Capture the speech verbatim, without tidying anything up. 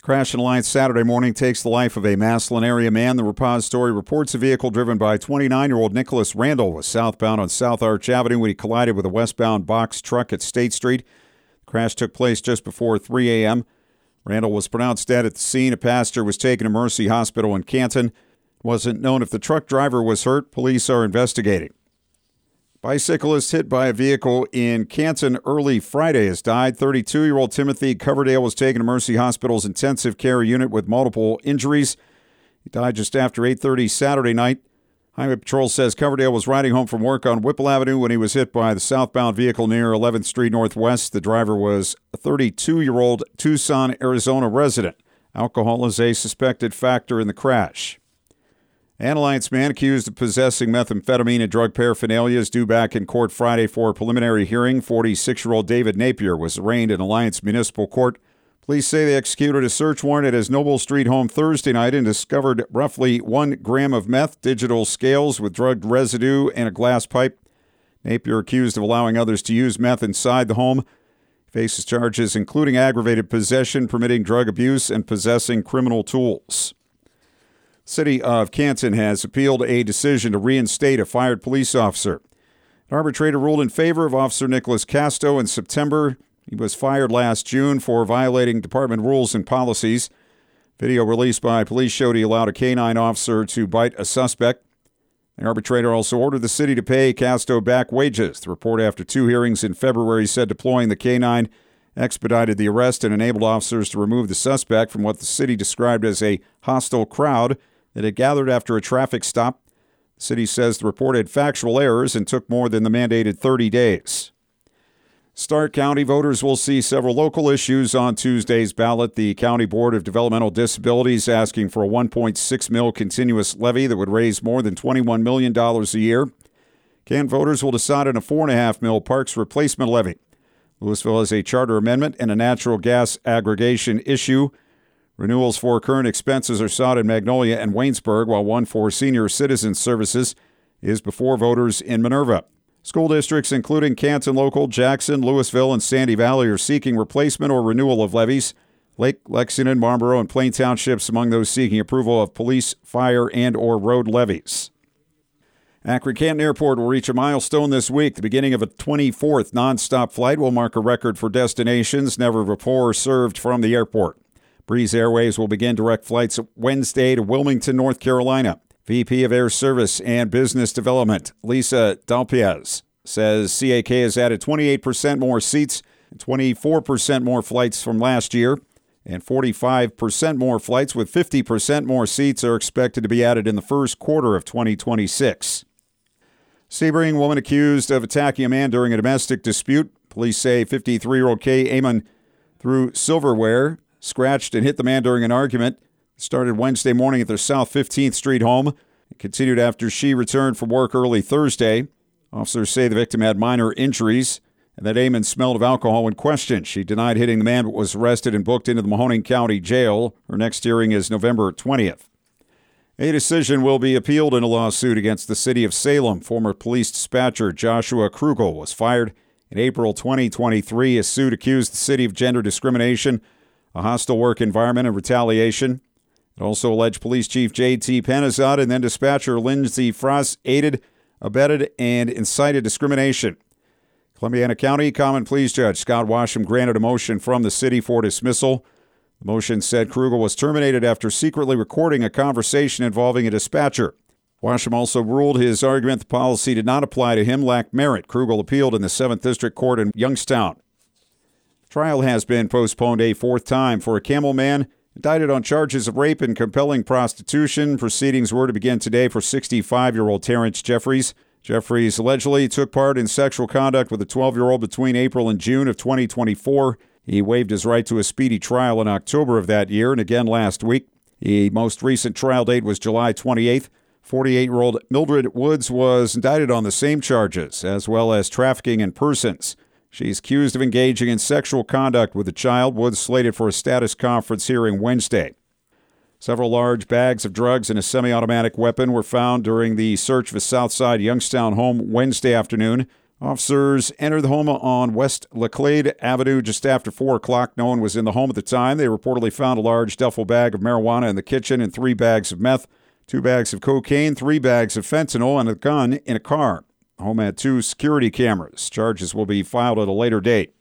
Crash in Alliance Saturday morning takes the life of a Massillon area man. The repository reports a vehicle driven by twenty-nine-year-old Nicholas Randall was southbound on South Arch Avenue when he collided with a westbound box truck at State Street. The crash took place just before three a.m. Randall was pronounced dead at the scene. A passenger was taken to Mercy Hospital in Canton. It wasn't known if the truck driver was hurt. Police are investigating. Bicyclist hit by a vehicle in Canton early Friday has died. thirty-two-year-old Timothy Coverdale was taken to Mercy Hospital's intensive care unit with multiple injuries. He died just after eight thirty Saturday night. Highway Patrol says Coverdale was riding home from work on Whipple Avenue when he was hit by the southbound vehicle near eleventh Street Northwest. The driver was a thirty-two-year-old Tucson, Arizona resident. Alcohol is a suspected factor in the crash. An Alliance man accused of possessing methamphetamine and drug paraphernalia is due back in court Friday for a preliminary hearing. forty-six-year-old David Napier was arraigned in Alliance Municipal Court. Police say they executed a search warrant at his Noble Street home Thursday night and discovered roughly one gram of meth, digital scales with drug residue, and a glass pipe. Napier accused of allowing others to use meth inside the home. He faces charges including aggravated possession, permitting drug abuse, and possessing criminal tools. City of Canton has appealed a decision to reinstate a fired police officer. An arbitrator ruled in favor of Officer Nicholas Casto in September. He was fired last June for violating department rules and policies. Video released by police showed he allowed a canine officer to bite a suspect. The arbitrator also ordered the city to pay Casto back wages. The report after two hearings in February said deploying the canine expedited the arrest and enabled officers to remove the suspect from what the city described as a hostile crowd that had gathered after a traffic stop. The city says the report had factual errors and took more than the mandated thirty days. Stark County voters will see several local issues on Tuesday's ballot. The County Board of Developmental Disabilities asking for a one point six mil continuous levy that would raise more than twenty-one million dollars a year. Can voters will decide on a four point five mil parks replacement levy. Louisville has a charter amendment and a natural gas aggregation issue. Renewals for current expenses are sought in Magnolia and Waynesburg, while one for senior citizen services is before voters in Minerva. School districts including Canton Local, Jackson, Louisville, and Sandy Valley are seeking replacement or renewal of levies. Lake, Lexington, Marlboro, and Plain Townships among those seeking approval of police, fire, and or road levies. Akron-Canton Airport will reach a milestone this week. The beginning of a twenty-fourth nonstop flight will mark a record for destinations never before served from the airport. Breeze Airways will begin direct flights Wednesday to Wilmington, North Carolina. V P of Air Service and Business Development, Lisa Dalpiaz, says C A K has added twenty-eight percent more seats and twenty-four percent more flights from last year, and forty-five percent more flights with fifty percent more seats are expected to be added in the first quarter of twenty twenty-six. Sebring woman accused of attacking a man during a domestic dispute. Police say fifty-three-year-old Kay Amon threw silverware, scratched and hit the man during an argument. It started Wednesday morning at their South fifteenth Street home. It continued after she returned from work early Thursday. Officers say the victim had minor injuries and that Amon smelled of alcohol when questioned. She denied hitting the man but was arrested and booked into the Mahoning County Jail. Her next hearing is November twentieth. A decision will be appealed in a lawsuit against the city of Salem. Former police dispatcher Joshua Krugel was fired in April twenty twenty-three. His suit accused the city of gender discrimination, a hostile work environment, and retaliation. It also alleged Police Chief J T Panizad and then dispatcher Lindsey Frost aided, abetted, and incited discrimination. Columbiana County Common Pleas Judge Scott Washam granted a motion from the city for dismissal. The motion said Krugel was terminated after secretly recording a conversation involving a dispatcher. Washam also ruled his argument the policy did not apply to him lacked merit. Krugel appealed in the seventh District Court in Youngstown. Trial has been postponed a fourth time for a Camel man indicted on charges of rape and compelling prostitution. Proceedings were to begin today for sixty-five-year-old Terrence Jeffries. Jeffries allegedly took part in sexual conduct with a twelve-year-old between April and June of twenty twenty-four. He waived his right to a speedy trial in October of that year and again last week. The most recent trial date was July twenty-eighth. forty-eight-year-old Mildred Woods was indicted on the same charges, as well as trafficking in persons. She's accused of engaging in sexual conduct with a child. Woods slated for a status conference hearing Wednesday. Several large bags of drugs and a semi-automatic weapon were found during the search of a Southside Youngstown home Wednesday afternoon. Officers entered the home on West Laclede Avenue just after four o'clock. No one was in the home at the time. They reportedly found a large duffel bag of marijuana in the kitchen and three bags of meth, two bags of cocaine, three bags of fentanyl, and a gun in a car. The home had two security cameras. Charges will be filed at a later date.